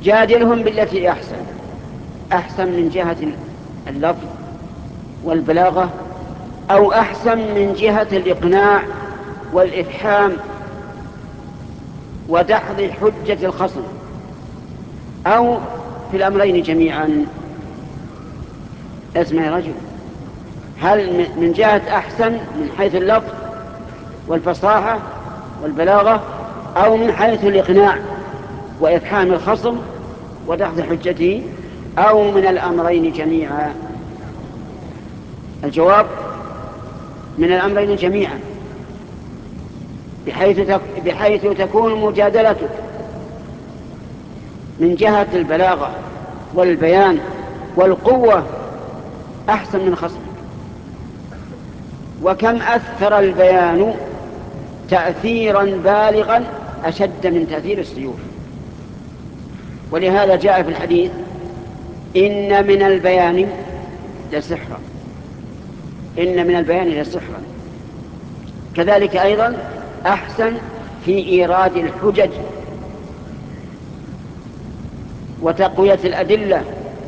جادلهم بالتي أحسن، أحسن من جهة اللفظ والبلاغة، أو أحسن من جهة الإقناع والإفحام ودحض حجة الخصم، أو في الأمرين جميعا. اسمع يا رجل، هل من جهة أحسن من حيث اللفظ والفصاحة والبلاغة، أو من حيث الإقناع وإفحام الخصم ودحض حجته، أو من الأمرين جميعا؟ الجواب من الأمرين جميعا، بحيث تكون مجادلتك من جهة البلاغة والبيان والقوة أحسن من خصمك. وكم أثر البيان تأثيرا بالغا أشد من تأثير السيوف. ولهذا جاء في الحديث: إن من البيان لسحرا، إن من البيان لسحرا. كذلك أيضا أحسن في إيراد الحجج وتقوية الأدلة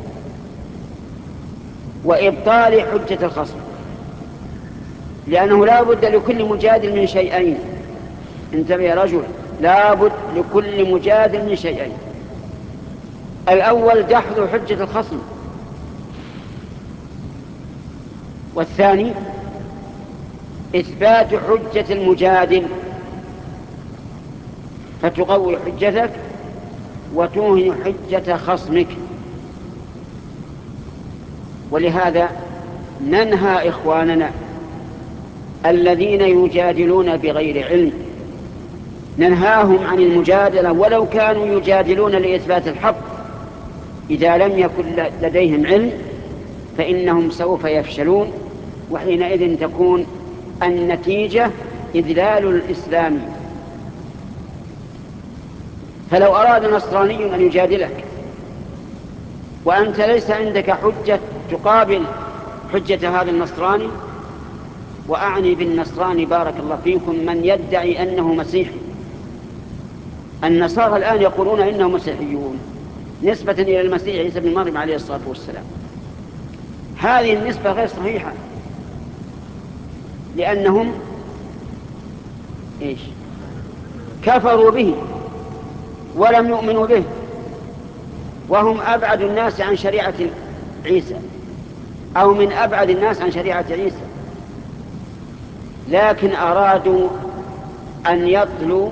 وإبطال حجة الخصم، لأنه لا بد لكل مجادل من شيئين. انتبه يا رجل، لا بد لكل مجادل من شيئين: الأول دحض حجة الخصم، والثاني إثبات حجة المجادل، فتقوي حجتك وتوهن حجة خصمك. ولهذا ننهى إخواننا الذين يجادلون بغير علم، ننهاهم عن المجادلة ولو كانوا يجادلون لإثبات الحق. إذا لم يكن لديهم علم فإنهم سوف يفشلون، وحينئذ تكون النتيجة إذلال الإسلام. فلو أراد نصراني أن يجادلك وأنت ليس عندك حجة تقابل حجة هذا النصراني، وأعني بالنصراني بارك الله فيكم من يدعي أنه مسيحي، النصارى الآن يقولون إنهم مسيحيون نسبة إلى المسيح عيسى بن مريم عليه الصلاة والسلام. هذه النسبة غير صحيحة، لأنهم كفروا به ولم يؤمنوا به، وهم أبعد الناس عن شريعة عيسى، أو من أبعد الناس عن شريعة عيسى، لكن أرادوا أن يطلوا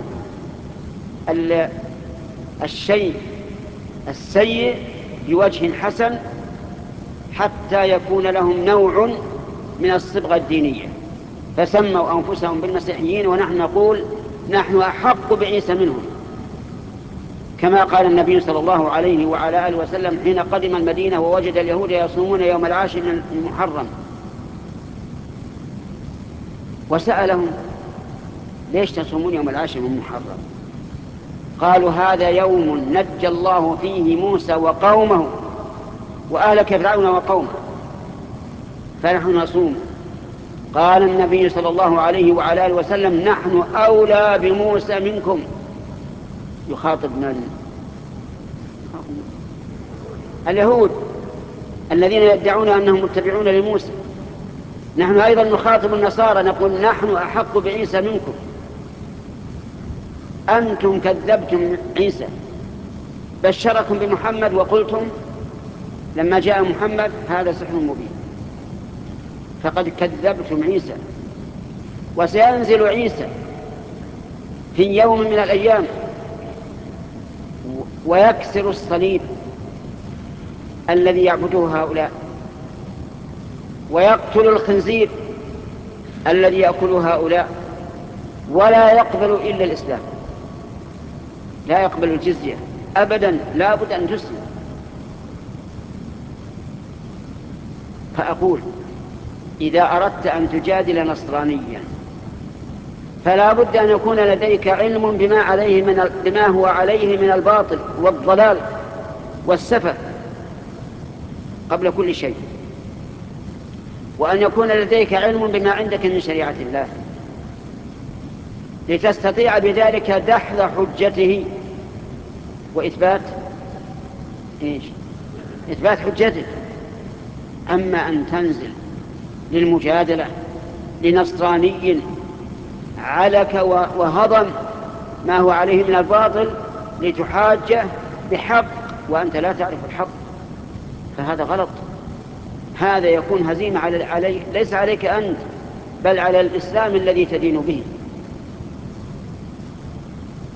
الشيء السيء بوجه حسن حتى يكون لهم نوع من الصبغة الدينية، فسموا أنفسهم بالمسيحيين، ونحن نقول نحن أحق بعيسى منهم، كما قال النبي صلى الله عليه وعلى آله وسلم حين قدم المدينة ووجد اليهود يصومون يوم العاشر من المحرم، وسألهم: ليش تصومون يوم العاشر من المحرم؟ قالوا: هذا يوم نجى الله فيه موسى وقومه وأهلك فرعون وقومه، فنحن نصوم. قال النبي صلى الله عليه وعلى آله وسلم: نحن أولى بموسى منكم. يخاطب من؟ اليهود الذين يدعون أنهم متبعون لموسى. نحن أيضا نخاطب النصارى نقول: نحن أحق بعيسى منكم، أنتم كذبتم عيسى، بشركم بمحمد وقلتم لما جاء محمد هذا سحر مبين، فقد كذبتم عيسى. وسينزل عيسى في يوم من الأيام ويكسر الصليب الذي يعبده هؤلاء، ويقتل الخنزير الذي يأكله هؤلاء، ولا يقبل إلا الإسلام، لا يقبل الجزية أبدا، لا بد أن تسلم. فأقول: إذا أردت أن تجادل نصرانيا فلا بد أن يكون لديك علم بما هو عليه من الباطل والضلال والسفه قبل كل شيء، وأن يكون لديك علم بما عندك من شريعة الله، لتستطيع بذلك دحض حجته وإثبات إيش؟ إثبات حجتك. أما أن تنزل للمجادلة لنصراني علك وهضم ما هو عليه من الباطل لتحاجه بحق وأنت لا تعرف الحق، فهذا غلط. هذا يكون هزيمة ليس عليك أنت بل على الإسلام الذي تدين به.